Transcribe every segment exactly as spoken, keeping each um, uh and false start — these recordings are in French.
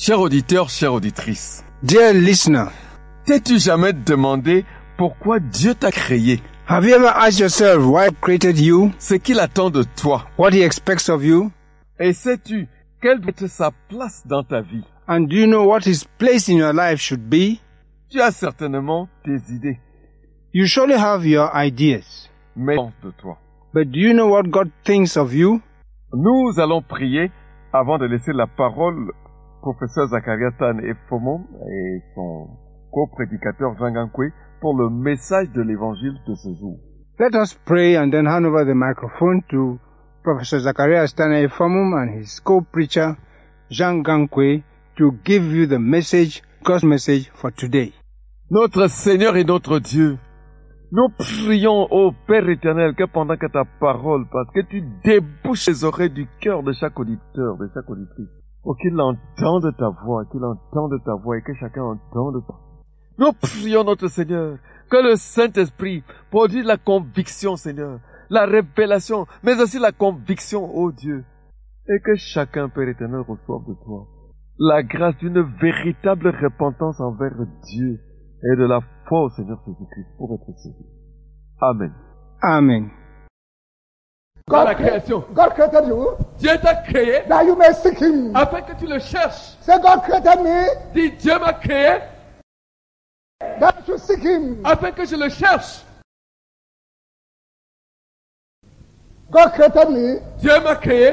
Chers auditeurs, chères auditrices, Dear listener, t'es-tu jamais demandé pourquoi Dieu t'a créé? have you ever asked yourself why God created you, Ce qu'il attend de toi? what He expects of you, Et sais-tu quelle doit être sa place dans ta vie? and do you know what His place in your life should be? Tu as certainement tes idées, You surely have your ideas, mais pense de toi. but do you know what God thinks of you? Nous allons prier avant de laisser la parole au professeur Zacharias Tan et Fomon et son co-prédicateur Jean Gankwe pour le message de l'évangile de ce jour. Let us pray and then hand over the microphone to Professor Zacharias Tane Famum and his co-preacher Jean Gankwe to give you the message, God's message for today. Notre Seigneur et notre Dieu, nous prions au Père éternel que pendant que ta parole passe, que tu débouches les oreilles du cœur de chaque auditeur, de chaque auditrice, pour qu'il entende ta voix, qu'il entende ta voix et que chacun entende ta voix. Nous prions notre Seigneur, que le Saint-Esprit produise la conviction, Seigneur, la révélation, mais aussi la conviction, ô Dieu, et que chacun, Père éternel, reçoive de toi la grâce d'une véritable repentance envers Dieu et de la foi au Seigneur Jésus-Christ pour être sauvé. Amen. Amen. Dans la création, God created you Dieu t'a créé that you may seek Him. afin que tu le cherches. Say, God created me Dis, Dieu m'a créé that I should seek Him. afin que je le cherche. God created me Dieu m'a créé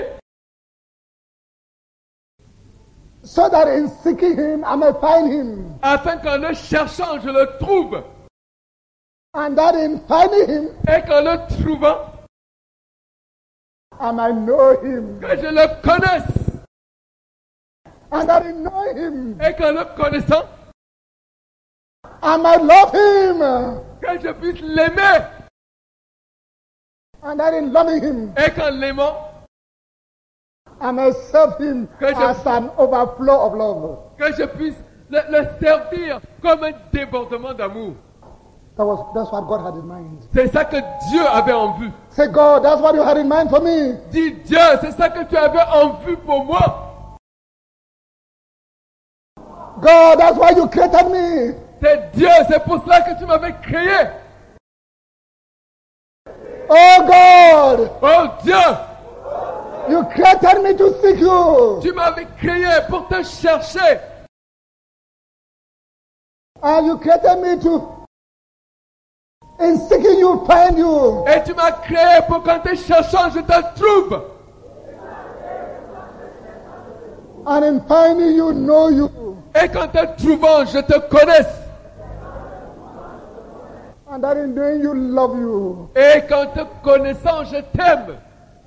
so that in seeking Him I may find Him, afin qu'en le cherchant, je le trouve. and that in finding Him Et qu'en le trouvant, I might know Him, que je le connaisse. and that in knowing Him Et qu'en le connaissant, I might love Him, que je puisse l'aimer. and that in loving Him Et qu'en l'aimant, I may serve Him Que je- as an overflow of love. que je puisse le, le servir comme un débordement d'amour. That was that's what God had in mind. C'est ça que Dieu avait en vue. Say, God, that's what you had in mind for me. Dis, Dieu, c'est ça que tu avais en vue pour moi. God, that's why you created me. C'est Dieu, c'est pour cela que tu m'avais créé. Oh God, Oh Dieu, you created me to seek you. tu m'avais créé pour te chercher. And you created me to, in seeking you, find you. Et tu m'as créé pour qu'en te cherchant, je te trouve. And in finding you, know you. Et qu'en te trouvant, je te connaisse. And that in doing you, love you. Et qu'en te connaissant, je t'aime.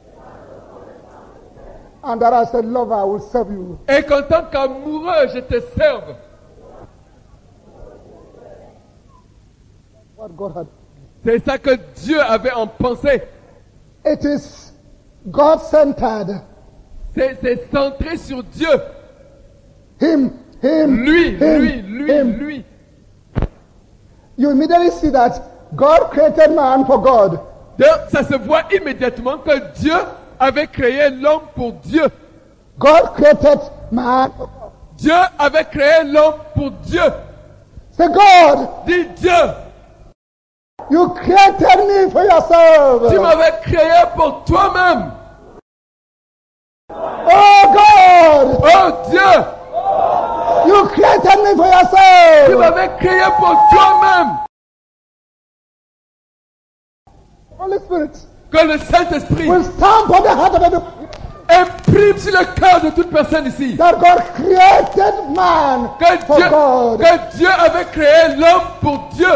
And that as a lover, I will serve you. Et qu'en tant qu'amoureux, je te serve. What God had. C'est ça que Dieu avait en pensée. It is God-centered. C'est, c'est centré sur Dieu. Him, him, Lui, him, lui, lui, him. lui. You immediately see that God created man for God. Donc, ça se voit immédiatement que Dieu avait créé l'homme pour Dieu. God created man. Dieu avait créé l'homme pour Dieu. Say, God, Dis Dieu, you created me for yourself. tu m'avais créé pour toi-même. Oh God, Oh Dieu, you created me for tu yourself. m'avais créé pour toi-même. Holy Spirit Que le Saint-Esprit will stamp on the heart of every imprime sur le cœur de toute personne ici. that God created man Que for Dieu, God. que Dieu avait créé l'homme pour Dieu.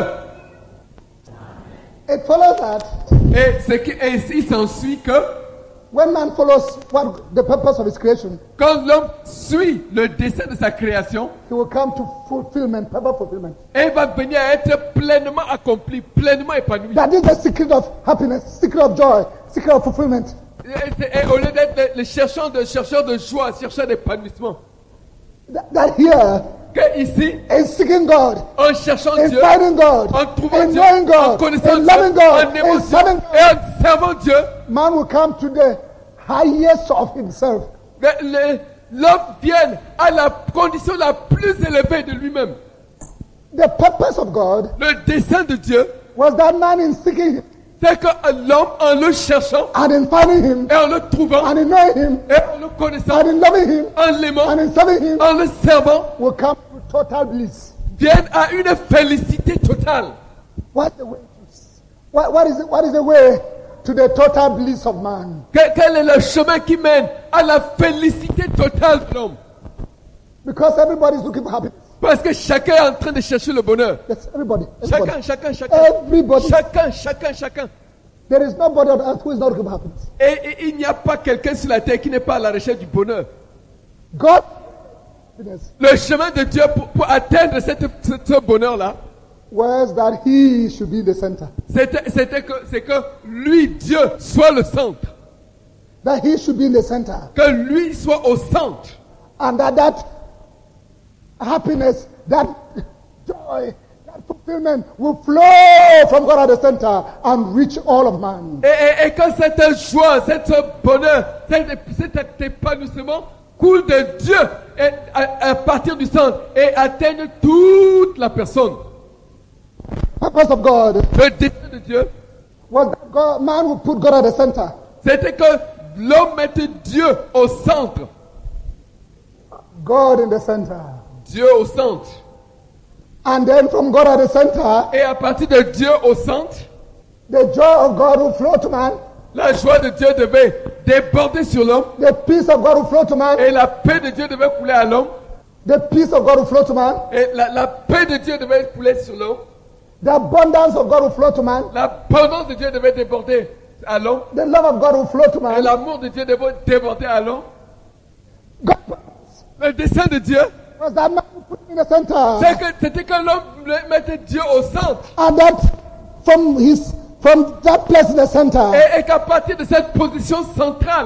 It follows that Et ce qui est ici s'ensuit que when man follows what the purpose of his creation, quand l'homme suit le dessein de sa création, he will come to fulfillment, perfect fulfillment. il va venir à être pleinement accompli, pleinement épanoui. That is the secret of happiness, secret of joy, secret of fulfillment. Et, c'est- et au lieu d'être le, le chercheur de chercheur de joie, chercheur d'épanouissement, That, that here, que ici, in seeking God, en cherchant in Dieu, finding God, en trouvant in Dieu, knowing en God, connaissant in Dieu, loving God, en aimant in Dieu serving et en servant Dieu, man will come to the highest of himself. le- le- l'homme vienne à la condition la plus élevée de lui-même. The purpose of God Le dessein de Dieu, was that man in seeking him c'est que l'homme, en le cherchant and in finding him et en le trouvant and in knowing him et en le connaissant, and in loving him en l'aimant, and in serving him en le servant, will come to total bliss. vienne à une félicité totale. What's the way to, what, what, is it, what is the way to the total bliss of man? Quel, quel est le chemin qui mène à la félicité totale de l'homme? Because everybody is looking for happiness. Parce que chacun est en train de chercher le bonheur. Yes, everybody. Chacun, Everybody. chacun, chacun. Everybody. Chacun, chacun, chacun. There is nobody on earth who is not looking for happiness. Et, et il n'y a pas quelqu'un sur la terre qui n'est pas à la recherche du bonheur. God, happiness Le chemin de Dieu pour, pour atteindre cette, ce, ce bonheur-là, was that He should be the center. c'était, c'était que, c'est que lui, Dieu, soit le centre. That He should be in the center. Que lui soit au centre. And that that happiness, that joy, that fulfillment will flow from God at the center and reach all of man. Et, et, et que cette joie, cet bonheur, cet, cet épanouissement coule de Dieu et, à, à partir du centre et atteigne toute la personne. Purpose of God Le dessein de Dieu, was that God, man would put God at the center. c'était que l'homme mette Dieu au centre. God in the center. Dieu au centre. And then from God at the center, Et à partir de Dieu au centre, the joy of God will flow to man. la joie de Dieu devait déborder sur l'homme. The peace of God will flow to man. Et la paix de Dieu devait couler à l'homme. The peace of God will flow to man. Et la, la paix de Dieu devait couler sur l'homme. The abundance of God will flow to man. L'abondance de Dieu devait déborder à l'homme. The love of God will flow to Et man. l'amour de Dieu devait déborder à l'homme. God Le dessein de Dieu, was that man would put him in the center. c'est que, c'était que l'homme mettait Dieu au centre. And that from his from that place in the center, Et, et qu'à partir de cette position centrale,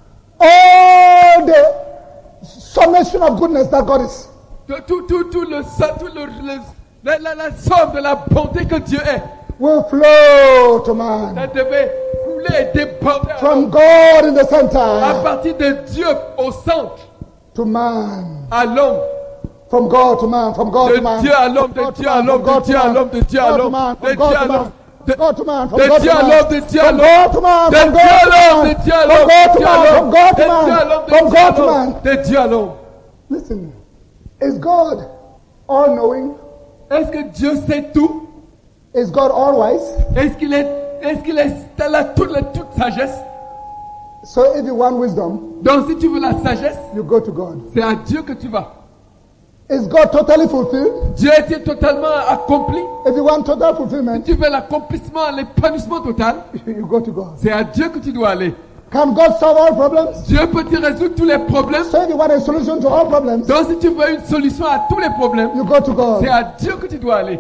all the summation of goodness that God is tout, tout, tout, tout le, tout le, le la, la, la somme de la bonté que Dieu est, will flow to man. ça devait couler et déborder à From l'homme. God in the À center partir de Dieu au centre, to man. à l'homme. From God to man. From God De to man. Dieu à l'homme, de God to Dieu à man, l'homme, from de Dieu à God l'homme, de Dieu à to l'homme, man, de from Dieu God à to l'homme. man. De God to man, from de God to Dieu à man. l'homme, de Dieu à From l'homme. God to man, De from Dieu à God to l'homme, man. de Dieu à From l'homme, God to man, from God to de Dieu à man. l'homme, From de Dieu à God to l'homme, man. de Dieu à l'homme. Listen, is God all knowing? Est-ce que Dieu sait tout? Is God all wise? Est-ce qu'il est, est-ce qu'il est, il a toute, la, toute sagesse? So if you want wisdom, Donc si tu veux la sagesse, you go to God. c'est à Dieu que tu vas. Is God totally fulfilled? Dieu est totalement accompli. If you want total Si fulfillment, tu veux l'accomplissement, l'épanouissement total, you go to God. c'est à Dieu que tu dois aller. Can God solve all problems? Dieu peut te résoudre tous les problèmes. So if you want a solution to all problems, Donc si tu veux une solution à tous les problèmes, you go to God. c'est à Dieu que tu dois aller.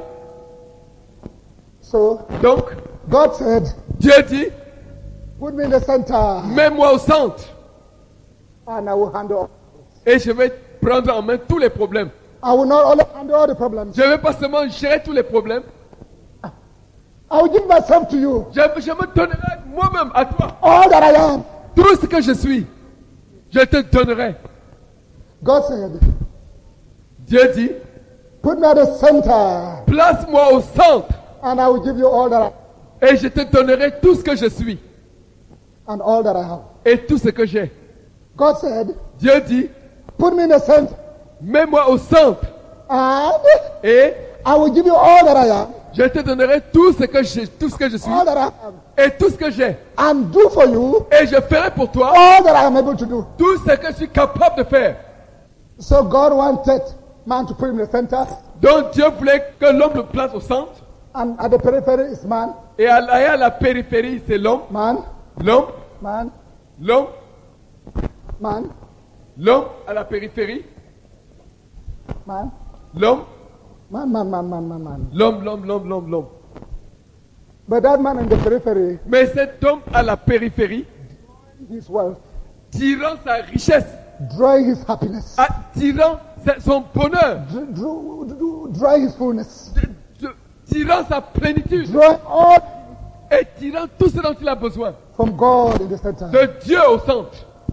So Donc, God said, Dieu dit, put me in the center mets-moi au centre and I will handle. et je vais prendre en main tous les problèmes. I will not only handle all the problems. Je ne vais pas seulement gérer tous les problèmes, I will give myself to you. je, je me donnerai moi-même à toi. All that I am. Tout ce que je suis, je te donnerai. God said, Dieu dit, put me at the center place-moi au centre and I will give you all that I et je te donnerai tout ce que je suis and all that I have. et tout ce que j'ai. God said, Dieu dit, put me in the center mets-moi au centre and et I will give you all that I am, je te donnerai tout ce que je, tout ce que je suis all that I have, et tout ce que j'ai. and do for you Et je ferai pour toi all that I am able to do. tout ce que je suis capable de faire. So God wanted man to put him in the center, Donc Dieu voulait que l'homme le place au centre and at the periphery is man, et à la, et à la périphérie c'est l'homme, man, l'homme, man, l'homme, man, l'homme à la périphérie, man, l'homme, man, man, man, man, man, man. l'homme, l'homme, l'homme, l'homme, l'homme. But that man in the periphery, Mais cet homme à la périphérie, his wealth, tirant sa richesse, drawing his happiness, tirant son bonheur, dr- dr- dr- drawing his fullness, de- de- tirant sa plénitude drawing all et tirant tout ce dont il a besoin from God in the center. de Dieu au centre.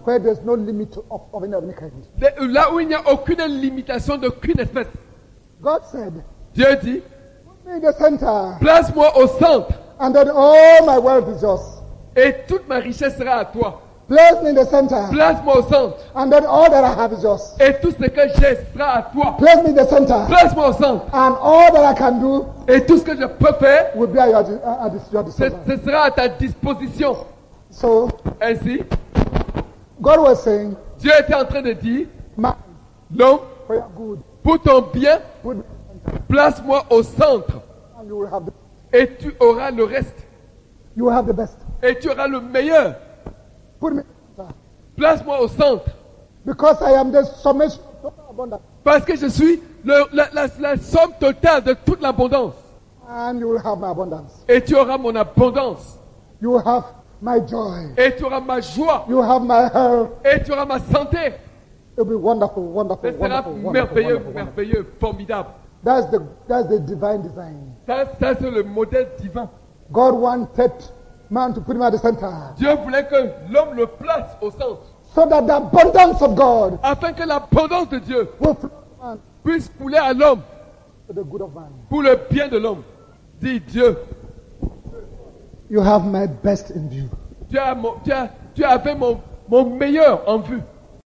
where there's no limit of, of any, of any kind. De- Là où il n'y a aucune limitation d'aucune espèce. God said, Dieu dit, put me in the center, place-moi au centre and then all my wealth is yours. et toute ma richesse sera à toi. Place me in the center, Place-moi au centre and then all that I have is yours. et tout ce que j'ai sera à toi. Place me in the center, Place-moi au centre and all that I can do et tout ce que je peux faire, will be at your, di- at your ce, disposal. ce sera à ta disposition. So Ainsi, God was saying, Dieu était en train de dire, man, non, for your good, pour ton bien, put me, place-moi au centre and you will have the, et tu auras le reste. you will have the best. Et tu auras le meilleur. Put me in the center, Place-moi au centre. because I am the summation of total abundance, Parce que je suis le- la, la- la somme totale de toute l'abondance. and you will have my abundance. Et tu auras mon abondance. You will have my joy. Et tu auras ma joie. You will have my health. Et tu auras ma santé. It will be wonderful, wonderful, Ce sera wonderful, wonderful, merveilleux, wonderful, wonderful. merveilleux, formidable. That's the that's the divine design. Ça, ça c'est le modèle divin. God wanted man to put him at the center, Dieu voulait que l'homme le place au centre. so that the abundance of God Afin que l'abondance de Dieu will flow to man puisse couler à l'homme for the good of man. pour le bien de l'homme. Dis Dieu, You have my best in view. tu, as mon, tu, as, tu avais mon, mon meilleur en vue.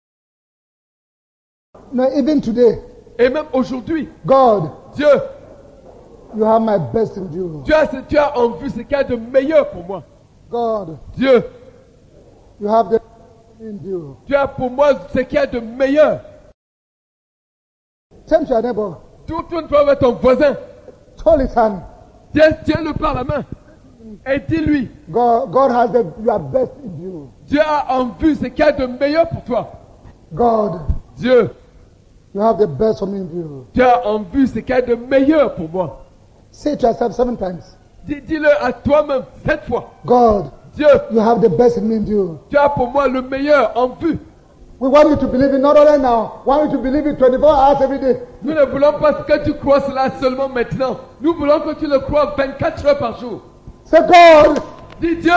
No, even today, Et même aujourd'hui, God, Dieu, you have my best in view. tu as, tu as en vue ce qu'il y a de meilleur pour moi. God, Dieu, you have the in view. tu as pour moi ce qu'il y a de meilleur. Turn to your neighbor. Tourne-toi vers ton voisin. Hold his hand. Tiens, tiens-le par la main. Et dis-lui, God, God has the your best in view. Dieu a en vue ce qu'il y a de meilleur pour toi. God, Dieu, you have the best for me in view. tu as en vue ce qu'il y a de meilleur pour moi. Say it to yourself seven times. Dis- Dis-le à toi-même sept fois. God, Dieu, you have the best in me in view. tu as pour moi le meilleur en vue. We want you to believe it not only now. We want you to believe it twenty-four hours every day. Nous ne voulons pas que tu crois cela seulement maintenant. Nous voulons que tu le crois vingt-quatre heures par jour. Say, God, Dis Dieu,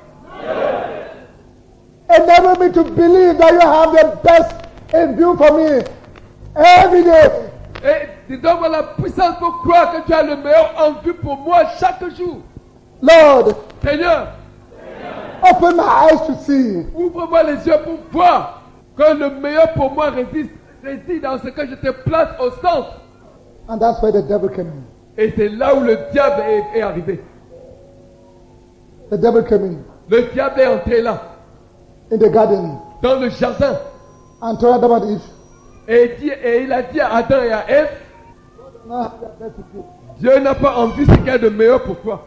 enable me to believe that you have the best in view for me every day. et donne-moi la puissance pour croire que tu as le meilleur en vue pour moi chaque jour. Lord, Seigneur, open my eyes to see ouvre-moi les yeux pour voir que le meilleur pour moi réside, réside dans ce que je te place au centre. And that's where the devil came in. Et c'est là où le diable est, est arrivé. The devil came in Le diable est entré là, in the garden dans le jardin. and told Adam and Eve, Et, il dit- et il a dit à Adam et à Ève, "No, have the best in view." Dieu n'a pas en vue ce qu'il y a de meilleur pour toi.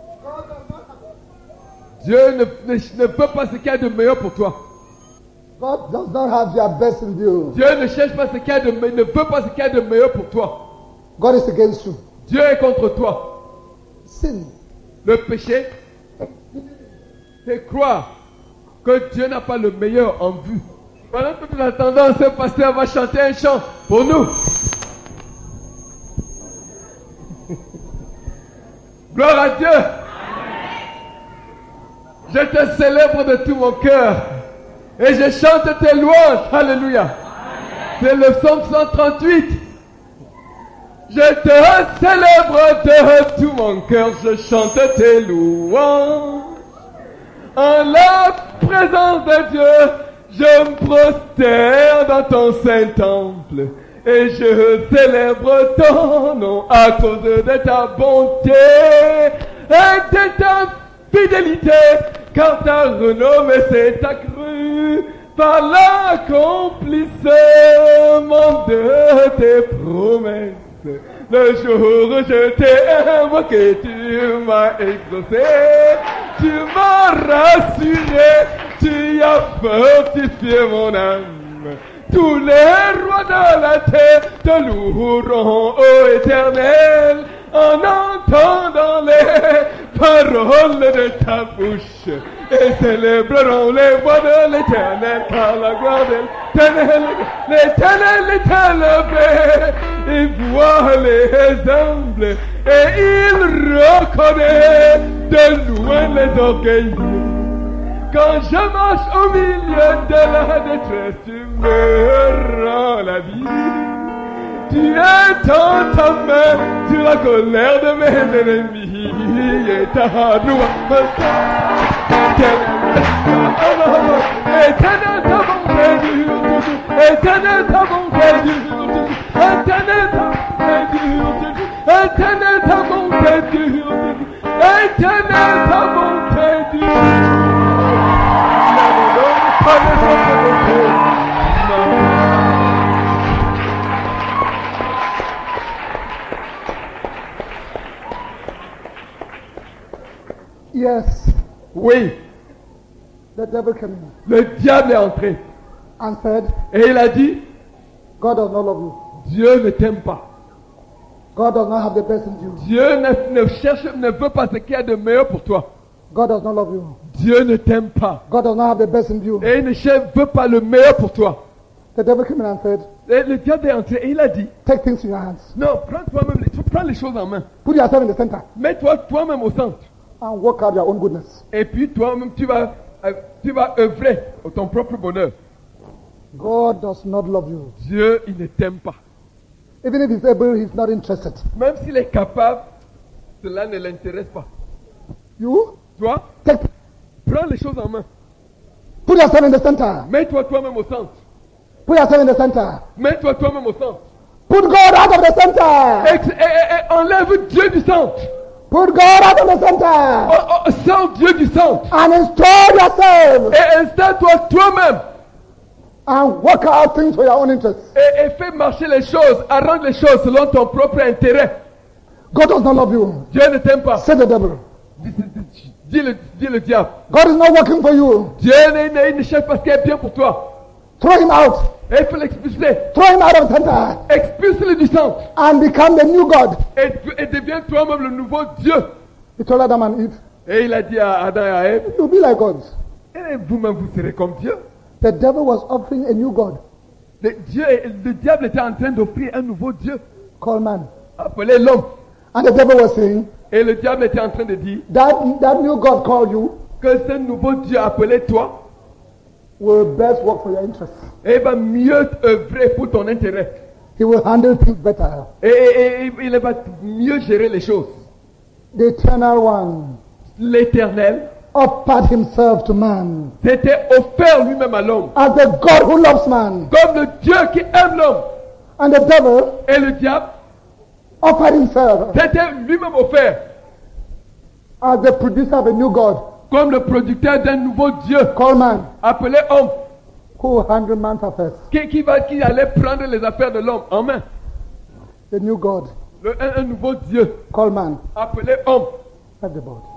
Dieu ne, ne, ne peut pas ce qu'il y a de meilleur pour toi. God does not have your best in view. Dieu ne cherche pas ce qu'il y a de me- ne veut pas ce qu'il y a de meilleur pour toi. God is against you. Dieu est contre toi. Sin. Le péché, c'est croire que Dieu n'a pas le meilleur en vue. Pendant que nous attendons, ce pasteur va chanter un chant pour nous. Gloire à Dieu. Je te célèbre de tout mon cœur. Et je chante tes louanges. Alléluia. C'est le psaume cent trente-huit. Je te célèbre de tout mon cœur. Je chante tes louanges. En la présence de Dieu, je me prosterne dans ton saint temple. Et je célèbre ton nom à cause de ta bonté et de ta fidélité, car ta renommée s'est accrue par l'accomplissement de tes promesses. Le jour où je t'ai invoqué, tu m'as exaucé, tu m'as rassuré, tu as fortifié mon âme. Tous les rois de la terre te loueront, ô Éternel, en entendant les paroles de ta bouche, et célébreront les voix de l'Éternel, car la gloire de l'Éternel, l'Éternel est élevé, il voit les humbles, et il reconnaît de loin les orgueilleux. Quand je marche au milieu de la détresse, tu me rends la vie. Tu étends ta main sur la colère de mes ennemis et ta droite. Éternel ta bonté dure toujours, éternel ta bonté dure toujours, éternel ta bonté dure toujours, éternel ta bonté dure toujours, éternel ta bonté dure toujours. N'abandonne pas les autres bontés. Yes, Oui, the devil came in le diable est entré and said, et il a dit, God does not love you. Dieu ne t'aime pas. God does not have the best in you. Dieu ne, ne cherche, ne veut pas ce qu'il y a de meilleur pour toi. God does not love you. Dieu ne t'aime pas. God does not have the best in you. Et il ne cherche- veut pas le meilleur pour toi. The devil came in and said, Et le diable est entré et il a dit, take things in your hands. non, prends toi-même, les- tu prends les choses en main. Put yourself in the center Mets-toi toi-même au centre. and work out your own goodness. Et puis toi-même, tu vas, euh, tu vas œuvrer pour ton propre bonheur. God does not love you. Dieu, il ne t'aime pas. Even if he's able, he's not interested. Même s'il est capable, cela ne l'intéresse pas. You Toi, take, prends les choses en main. put yourself in the center. Mets-toi toi-même au centre. Put yourself in the center. Mets-toi toi-même au centre. Put God out of the center. Et, et- et- et enlève Dieu du centre. Put God out of the center. Oh, oh, sors Dieu du centre. And install yourself Et installe-toi toi-même. and work out things for your own interest. Et, et fais marcher les choses. Arrange les choses selon ton propre intérêt. God does not love you. Dieu ne t'aime pas. Say the devil. Dis, dis- dis- dis le, dis le diable. God is not working for you. Dieu ne, ne, il ne cherche pas ce qui est bien pour toi. Throw him out. Et il faut l'expulser. Throw him out of the center Expulse-le du centre. and become the new God. Et, et deviens toi-même le nouveau Dieu. He told Adam and Eve, Et il a dit à Adam et à Ève, you'll be like God. et vous-même vous serez comme Dieu. The devil was offering a new God Le, Dieu, le diable était en train d'offrir un nouveau Dieu, called man. appelé l'homme. And the devil was saying, Et le diable était en train de dire that, that new God called you que ce nouveau Dieu appelé toi, will best work for your interests. et va mieux œuvrer pour ton intérêt. He will handle things better. Et, et- et il va mieux gérer les choses. The eternal one L'Éternel offered himself to man s'était offert lui-même à l'homme, as the God who loves man. comme le Dieu qui aime l'homme. And the devil Et le diable offered himself s'était lui-même offert as the producer of a new God comme le producteur d'un nouveau Dieu, called man, appelé homme, who will handle man's affairs. qui, qui, va, qui allait prendre les affaires de l'homme en main. The new God Le- un, un nouveau Dieu, called man. appelé homme. That's the board.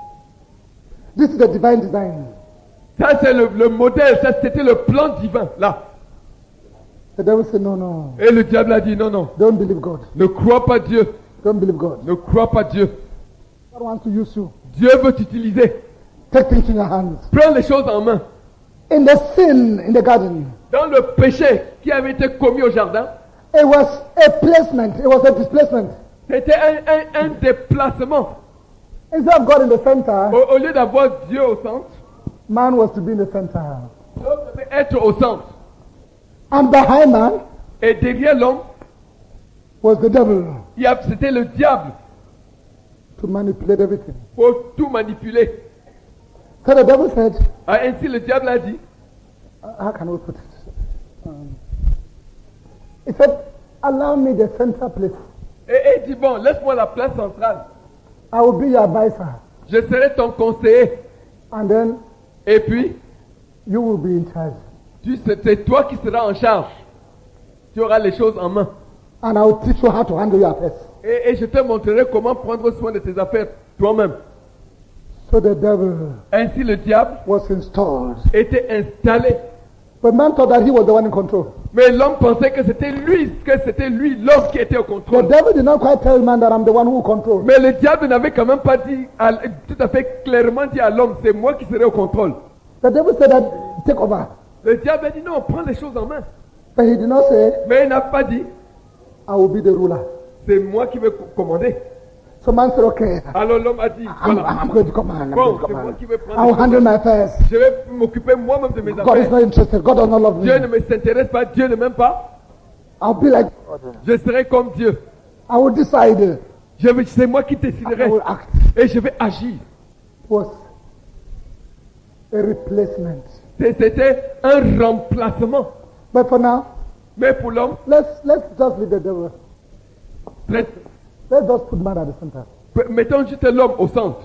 This is the divine design. Ça, c'est le, le modèle, ça, c'était le plan divin, là. The devil said, no, no, Et le diable a dit, non, non, don't believe God. ne crois pas Dieu, Don't believe God. ne crois pas Dieu. God wants to use you. Dieu veut t'utiliser. Take things in your hands. Prends les choses en main. In the sin in the garden, Dans le péché qui avait été commis au jardin, it was a placement. It was a displacement. c'était un, un, un déplacement. Instead of God in the center, Au, au lieu d'avoir Dieu au centre, man was to be in the center. l'homme devait être au centre. And behind man Et derrière l'homme, was the devil il y a- c'était le diable to manipulate everything. pour tout manipuler. So the devil said, Ah, ainsi le diable a dit, how can we put it? Um, he said, allow me the center place. et, et il dit, bon, laisse-moi la place centrale. I will be your advisor. Je serai ton conseiller. And then Et puis, you will be in charge. tu, c'est c'est toi qui seras en charge. Tu auras les choses en main. And I will teach you how to handle your affairs. Et, et je te montrerai comment prendre soin de tes affaires toi-même. So the devil Ainsi le diable was installed. était installé. But man thought that he was the one in control. Mais l'homme pensait que c'était lui, que c'était lui, l'homme qui était au The contrôle. devil did not quite tell man that I'm the one who controls. Mais le diable n'avait quand même pas dit, à- tout à fait clairement dit à l'homme, c'est moi qui serai au contrôle. The devil said that take over. Le diable a dit non, prends les choses en main. But he did not say, Mais il n'a pas dit, I will be the ruler. c'est moi qui vais co- commander. So man said, okay, Alors l'homme a dit, I'm, voilà, I'm going to command. I'm bon, going to c'est moi command. qui vais prendre I'll les handle choses. my affairs. Je vais m'occuper moi-même de mes God is affaires. not interested. God does not love Dieu ne me. me s'intéresse pas, Dieu ne m'aime pas. I'll be like, Je serai comme Dieu. I will decide. Je vais- C'est moi qui I déciderai will act. et je vais agir. It was a replacement. C'est- C'était un remplacement. But for now, Mais pour l'homme, let's let's just leave the devil. let- Let's just put man at the center. mettons juste l'homme au centre.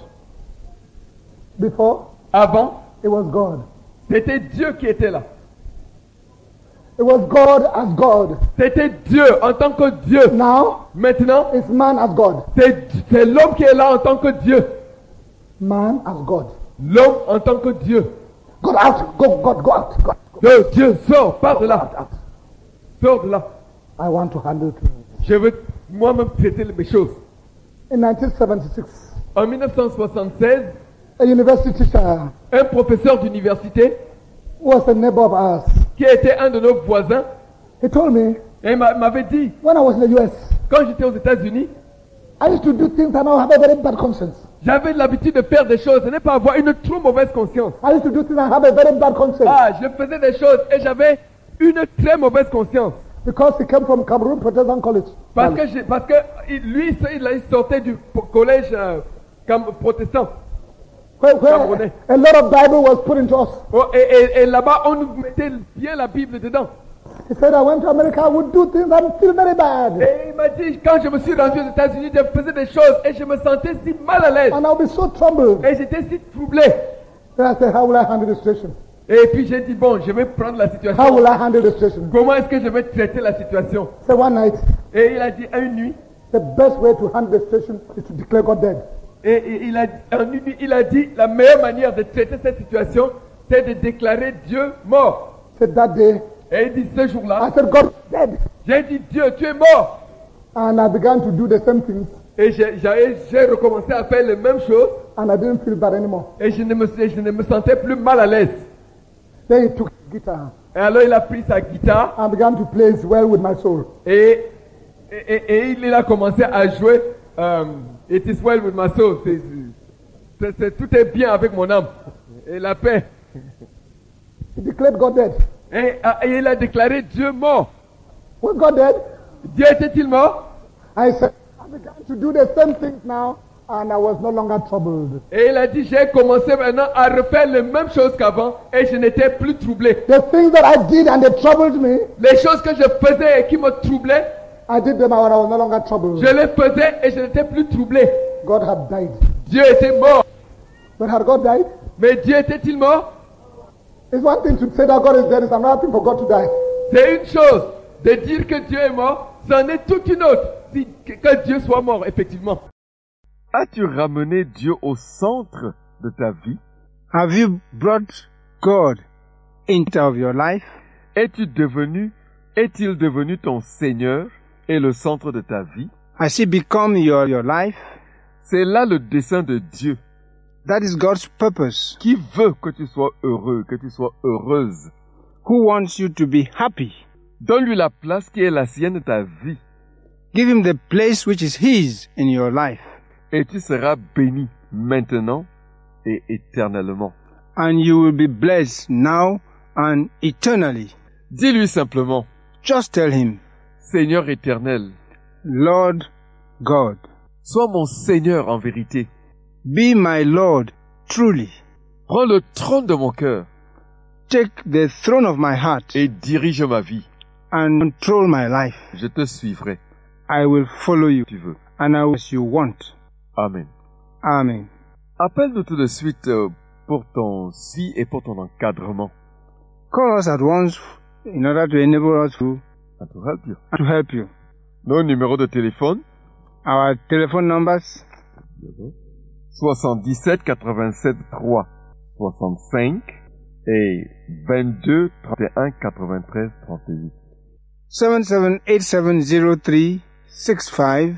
Before, Avant, it was God. c'était Dieu qui était là. It was God as God. C'était Dieu en tant que Dieu. Now, Maintenant, it's man as God. c'est c'est l'homme qui est là en tant que Dieu. Man as God. L'homme en tant que Dieu. God out. Go, God, go out. God, go. Dieu, Dieu, sors, pars de Out, là. out. Sors de là. I want to handle things. Je veux moi-même traiter mes choses. In nineteen seventy-six, En mille neuf cent soixante-seize, a university teacher un professeur d'université who was a neighbor of ours, qui était un de nos voisins he told me, et m'a- m'avait dit, when I was in the U S, quand j'étais aux États-Unis, I used to do things and I have a very bad conscience. j'avais l'habitude de faire des choses et ne pas avoir une trop mauvaise conscience. I used to do things and have a very bad conscience. Ah, je faisais des choses et j'avais une très mauvaise conscience. Because he came from Cameroon Protestant College. Parce que, j'ai- parce que il- lui, il il sortait du po- collège euh, cam- protestant. Where, where Camerounais. a lot of Bible was put into us. Oh, et et- et là-bas, on nous mettait bien la Bible dedans. He said, I went to America, I would do things and feel very bad. Et il m'a dit, quand je me suis rendu aux États-Unis, je faisais des choses et je me sentais si mal à l'aise. And I'll be so troubled. Et j'étais si troublé. Then I said, how will I handle the situation? Et puis j'ai dit, bon, je vais prendre la How situation. will I handle the situation? Comment est-ce que je vais traiter la situation? So one night, Et il a dit, une nuit, the best way to handle the situation is to declare God dead. et, et il, a, en une nuit, il a dit, la meilleure manière de traiter cette situation, c'est de déclarer Dieu mort. Said that day, Et il dit, ce jour-là, I said, God dead. j'ai dit, Dieu, tu es mort. And I began to do the same things Et j'ai j'ai- j'ai recommencé à faire les mêmes choses and I didn't feel bad anymore. et je ne me, je ne me sentais plus mal à l'aise. Then he took his guitar Et alors il a pris sa guitare and began to play It's Well With My Soul. et, et, et- et il a commencé à jouer euh, It is well with my soul. C'est- c'est- c'est- tout est bien avec mon âme. Et la paix. He declared God dead. Et, et il a déclaré Dieu mort. Was God dead? Dieu était-il mort? I said, I began to do the same things now and I was no longer troubled. Et il a dit, j'ai commencé maintenant à refaire les mêmes choses qu'avant et je n'étais plus troublé. The things that I did and they troubled me, Les choses que je faisais et qui me troublaient, I did them when I was no longer troubled. je les faisais et je n'étais plus troublé. God had died. Dieu était mort. But had God died? Mais Dieu était-il mort? It's one thing to say that God is dead, it's another thing for God to die. C'est une chose de dire que Dieu est mort, c'en est toute une autre. Si, que, que Dieu soit mort, effectivement. As-tu ramené Dieu au centre de ta vie? Have you brought God into of your life? Es-tu devenu, est-il devenu ton Seigneur et le centre de ta vie? Has he become your, your life? C'est là le dessein de Dieu, That is God's purpose. qui veut que tu sois heureux, que tu sois heureuse. Who wants you to be happy? Donne-lui la place qui est la sienne de ta vie, Give him the place which is his in your life. et tu seras béni maintenant et éternellement. And you will be blessed now and eternally. Dis-lui simplement, Just tell him, Seigneur éternel, Lord God, sois mon Seigneur en vérité. be my Lord truly. Prends le trône de mon cœur Take the throne of my heart et dirige ma vie. and control my life. Je te suivrai, I will follow you si tu veux. and I will as you want. Amen. Amen. Appelle-nous tout de suite euh, pour ton si et pour ton encadrement. Call us at once in order to enable us to, Ça te help you. to help you. Nos numéros de téléphone, Our telephone numbers, soixante-dix-sept quatre-vingt-sept trois soixante-cinq et vingt-deux trente et un quatre-vingt-treize trente-huit. seven seven eight seven zero three six five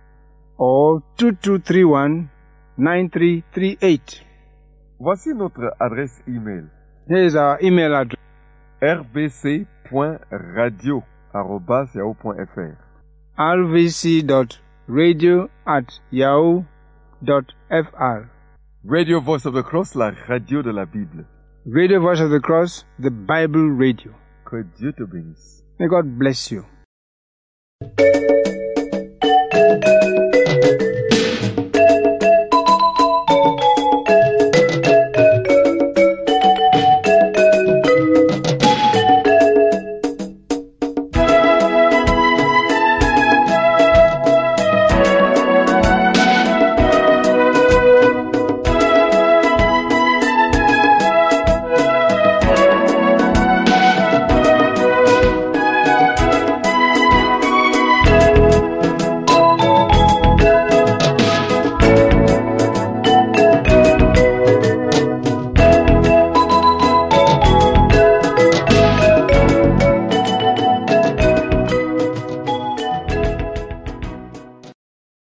or two two three one nine three three eight. Voici notre adresse email Here is our email address, r b c point radio arobase yahoo point f r. r v c dot radio at yahoo dot f r. Radio Voice of the Cross, la radio de la Bible. Radio Voice of the Cross, the Bible radio. Que Dieu te bénisse. May God bless you.